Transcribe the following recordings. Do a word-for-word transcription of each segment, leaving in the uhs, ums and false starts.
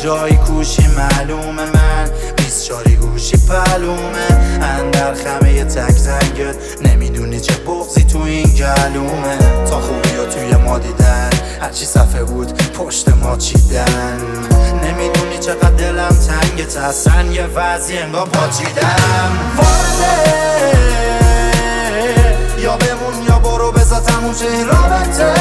جایی کوشی معلومه، من بیست چاری گوشی پلومه. اندر خمه تک زنگت نمیدونی چه بغضی تو این گلومه. تا خوبی ها توی ما دیدن، هرچی صفحه بود پشت ما چیدن. نمیدونی چقدر دلم تنگت، اصلا یه وضعی انگار پاچیدم. وارده یا بمون یا برو، بذار تموم شه این رابطه.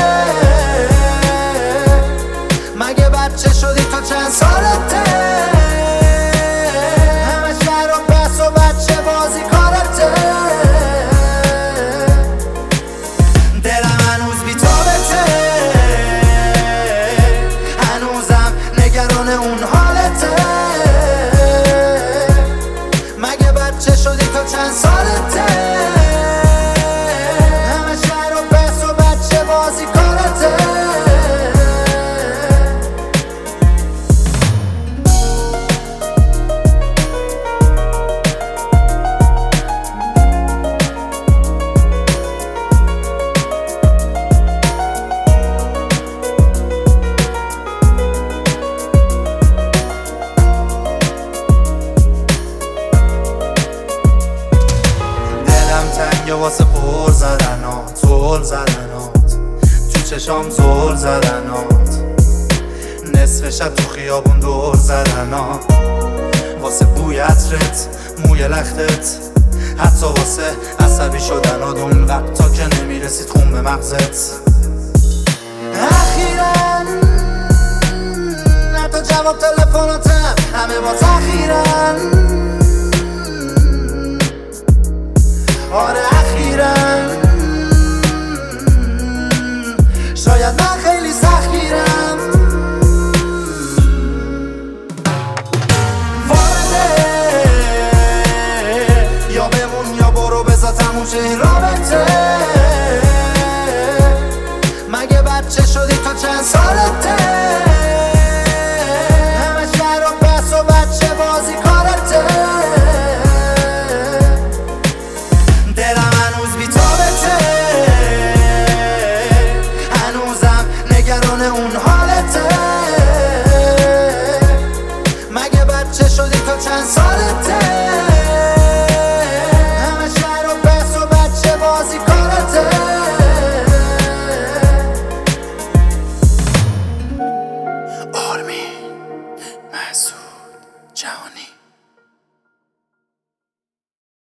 مگه بچه شدی تو چند سالته؟ همه شهر و بس و بچه بازی کارته. دلم هنوز بی تابته، هنوزم نگران اون حالته. مگه بچه شدی تو چند سالته؟ همه شهر و بس و بچه بازی کارته. تنگه واسه پر زدنات، زل زدنات تو چشام، زل زدنات نصف شب تو خیابون دور زدنات. واسه بوی عطرت، موی لختت، حتی واسه عصبی شدنات اون وقتا که نمیرسید خون به مغزت. اخیراً حتی جواب تلفناتم همه با تأخیرن. آره اخیراً شاید من خیلی سختگیرم. وارده یا بمون یا برو، بذار تموم شه این رابطه. مگه بچه شدی تو چند سالته؟ همه شهر و بس و بچه بازی کارته. اون حالته. مگه بچه شدی تو چند سالته؟ همه شهر و بس و بچه بازی کارته. آرمین مسعود جهانی.